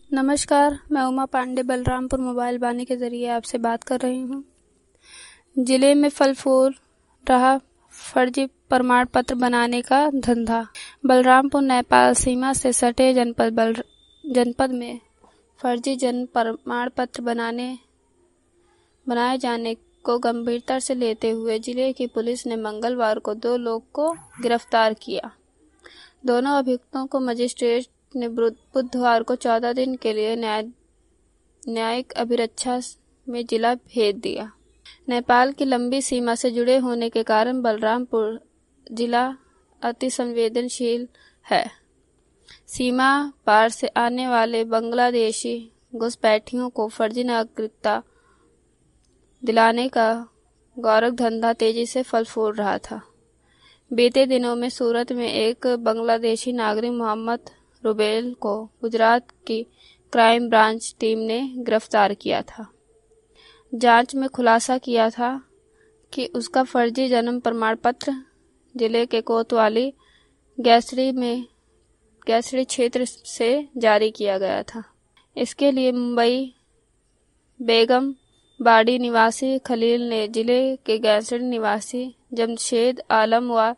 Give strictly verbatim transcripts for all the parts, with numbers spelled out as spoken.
नमस्कार, मैं उमा पांडे बलरामपुर मोबाइल वाणी के जरिए आपसे बात कर रही हूँ। जिले में फल फूल रहा फर्जी प्रमाण पत्र बनाने का धंधा। बलरामपुर नेपाल सीमा से सटे जनपद बल जनपद में फर्जी जन्म प्रमाण पत्र बनाने बनाए जाने को गंभीरता से लेते हुए जिले की पुलिस ने मंगलवार को दो लोग को गिरफ्तार किया। दोनों अभियुक्तों को मजिस्ट्रेट ने बुधवार को चौदह दिन के लिए न्याय न्यायिक अभिरक्षा में जिला भेज दिया। नेपाल की लंबी सीमा से जुड़े होने के कारण बलरामपुर जिला अति संवेदनशील है। सीमा पार से आने वाले बांग्लादेशी घुसपैठियों को फर्जी नागरिकता दिलाने का गौरव धंधा तेजी से फल फूल रहा था। बीते दिनों में सूरत में एक बांग्लादेशी नागरिक मोहम्मद रुबेल को गुजरात की क्राइम ब्रांच टीम ने गिरफ्तार किया था। जांच में खुलासा किया था कि उसका फर्जी जन्म प्रमाण पत्र जिले के कोतवाली गैसरी में गैसरी क्षेत्र से जारी किया गया था। इसके लिए मुंबई बेगम बाड़ी निवासी खलील ने जिले के गैसरी निवासी जमशेद आलम व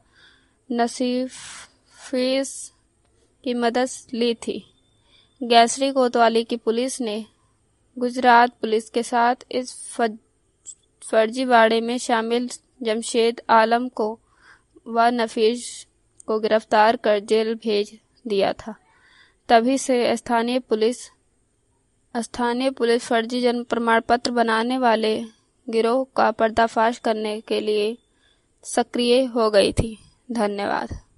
नसीफीस की मदद ली थी। गैसरी कोतवाली की पुलिस ने गुजरात पुलिस के साथ इस फर्जीवाड़े में शामिल जमशेद आलम को व नफीस को गिरफ्तार कर जेल भेज दिया था। तभी से स्थानीय पुलिस स्थानीय पुलिस फर्जी जन्म प्रमाण पत्र बनाने वाले गिरोह का पर्दाफाश करने के लिए सक्रिय हो गई थी। धन्यवाद।